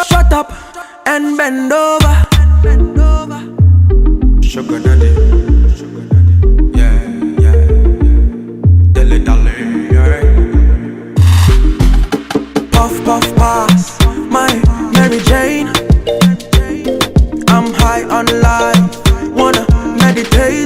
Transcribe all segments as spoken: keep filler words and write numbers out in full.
Shut, shut up and bend over. Sugar daddy, sugar daddy, yeah, yeah, yeah. Dilly dally, yeah. Puff, puff, pass, my Mary Jane. I'm high on life, wanna meditate.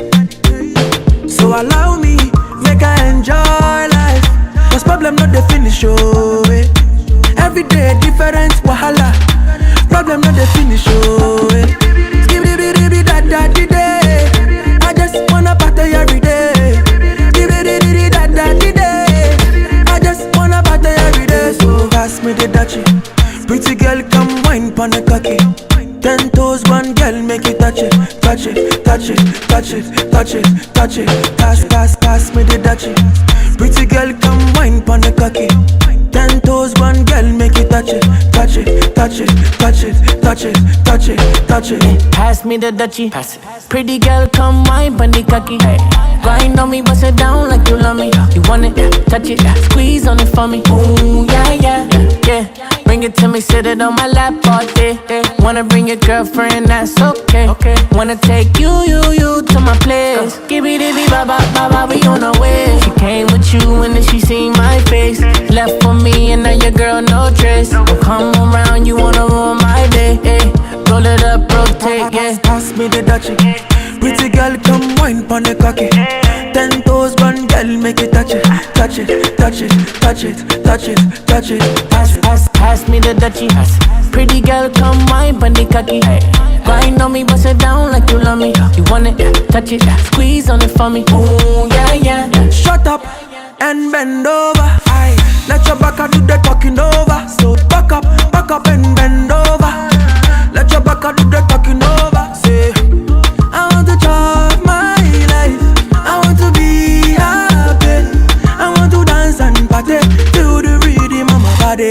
So allow me, make I enjoy life. Cause problem not the finish, oh eh. Every day different wahala. Problem not the finish, oh eh. Skibidi da da di day. I just wanna party every day. Skibidi da da di day. I just wanna party every day. So pass me the dachi. Pretty girl come wine pon the cocky. Ten toes, one girl, make it touch it, touch it, touch it, touch it, touch it, touch it. Pass, pass, pass me the dachi. Pretty girl, come wine pon the cocky. Ten toes, one girl, make it touch it, touch it, touch it, touch it, touch it, touch it, touch it. Pass me the Dutchie. Pass it. Pretty girl, come wine pon the cocky. Grind on me, bust it down like you love me. You want it, touch it, squeeze on it for me. Ooh, yeah, yeah, yeah. Bring it to me, sit it on my lap all day. Wanna bring your girlfriend, that's okay. Okay. Wanna take you, you, you to my place. Give it, give it, ba ba ba ba, we on our way. She came with you and then she seen my face. Left for me and now your girl no trace. Don't come around, you wanna ruin my day. Ay. Roll it up, rotate, yeah. Pass me the dachi. Pretty girl, come wine pon the cocky. Ten toes, one girl, make it touch it, touch it, touch it, touch it, touch it, touch it. Pass, pass, pass me the Dutchie. Pretty girl, come wine pon the cocky. Grind on me, bust it down like you love me. You want it, touch it, squeeze on it for me. Ooh, yeah, yeah. Shut up and bend over. Aye. Let your back do the talking over. So back up, back up and bend over. Let your back do the talking over. Say, I want to chop my life. I want to be happy. I want to dance and party to the rhythm of my body.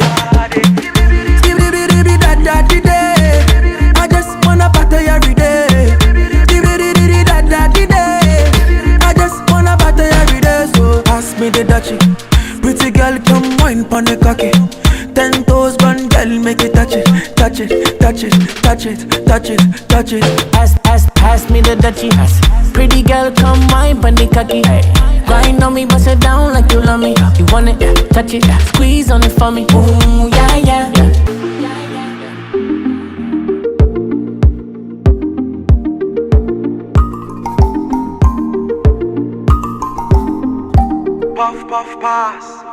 Skibidi da da di day. I just wanna party every day. Skibidi da da di day. I just wanna party every day. So pass me the dachi. Pretty girl, come wine pon the cocky. Ten toes, one girl, make it touch it, touch it, touch it, touch it, touch it, touch it. Pass, pass, pass me the Dutchie. Pretty girl, come wine pon the cocky. Grind on me, bust it down like you love me. You want it, touch it, squeeze on it for me. Ooh, yeah, yeah, yeah. Puff, puff, pass.